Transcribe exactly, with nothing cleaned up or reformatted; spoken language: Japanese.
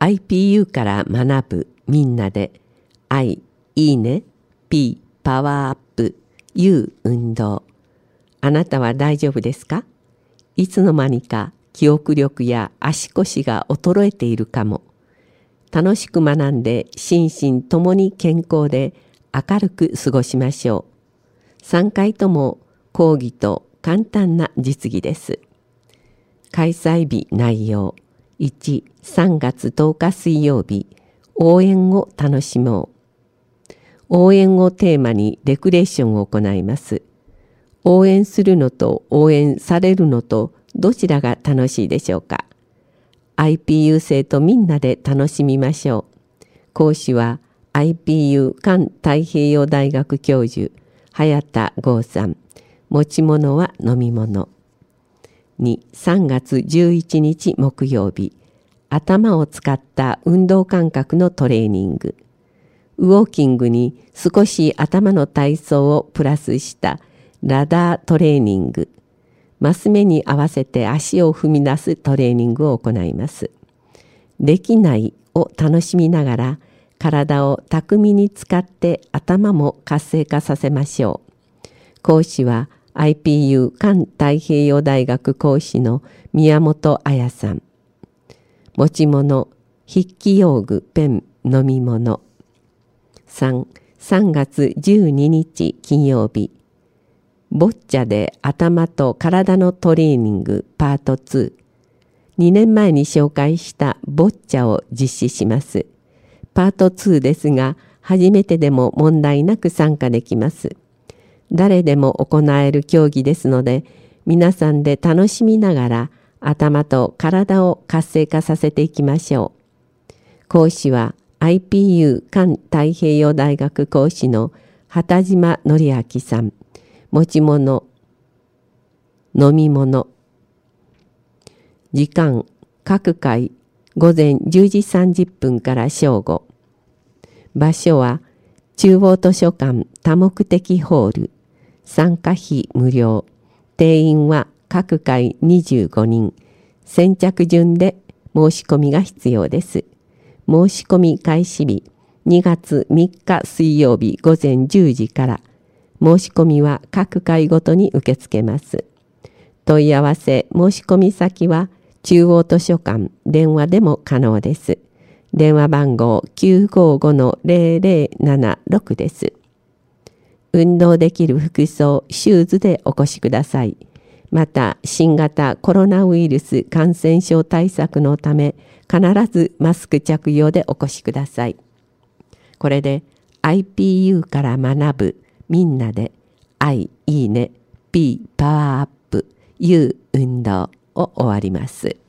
アイピーユー から学ぶみんなで I、いいね、P、パワーアップ、U、運動。あなたは大丈夫ですか？いつの間にか記憶力や足腰が衰えているかも。楽しく学んで心身ともに健康で明るく過ごしましょう。さんかいとも講義と簡単な実技です。開催日内容いち、さんがつとおか水曜日、応援を楽しもう。応援をテーマにレクレーションを行います。応援するのと応援されるのとどちらが楽しいでしょうか。アイピーユー 生とみんなで楽しみましょう。講師は アイピーユー 環太平洋大学教授早田剛さん。持ち物は飲み物。に、さんがつじゅういちにち木曜日、頭を使った運動感覚のトレーニング。ウォーキングに少し頭の体操をプラスしたラダートレーニング。マス目に合わせて足を踏み出すトレーニングを行います。できないを楽しみながら体を巧みに使って頭も活性化させましょう。講師は アイピーユー 環太平洋大学講師の宮本彩さん。持ち物、筆記用具、ペン、飲み物。さん、さんがつじゅうににち金曜日。ボッチャで頭と体のトレーニングパートツー。にねんまえに紹介したボッチャを実施します。パートツーですが、初めてでも問題なく参加できます。誰でも行える競技ですので、皆さんで楽しみながら頭と体を活性化させていきましょう。講師は アイピーユー 環太平洋大学講師の畑島則明さん。持ち物、飲み物。時間、各回午前じゅうじさんじゅっぷんから正午。場所は中央図書館多目的ホール。参加費無料。定員は各回にじゅうごにん。先着順で申し込みが必要です。申し込み開始日にがつみっか水曜日午前じゅうじから。申し込みは各回ごとに受け付けます。問い合わせ申し込み先は中央図書館電話でも可能です。電話番号 きゅうごごのゼロゼロななろくです。運動できる服装、シューズでお越しください。また、新型コロナウイルス感染症対策のため、必ずマスク着用でお越しください。これで アイピーユー から学ぶみんなで I、いいね、P、パワーアップ、U、運動を終わります。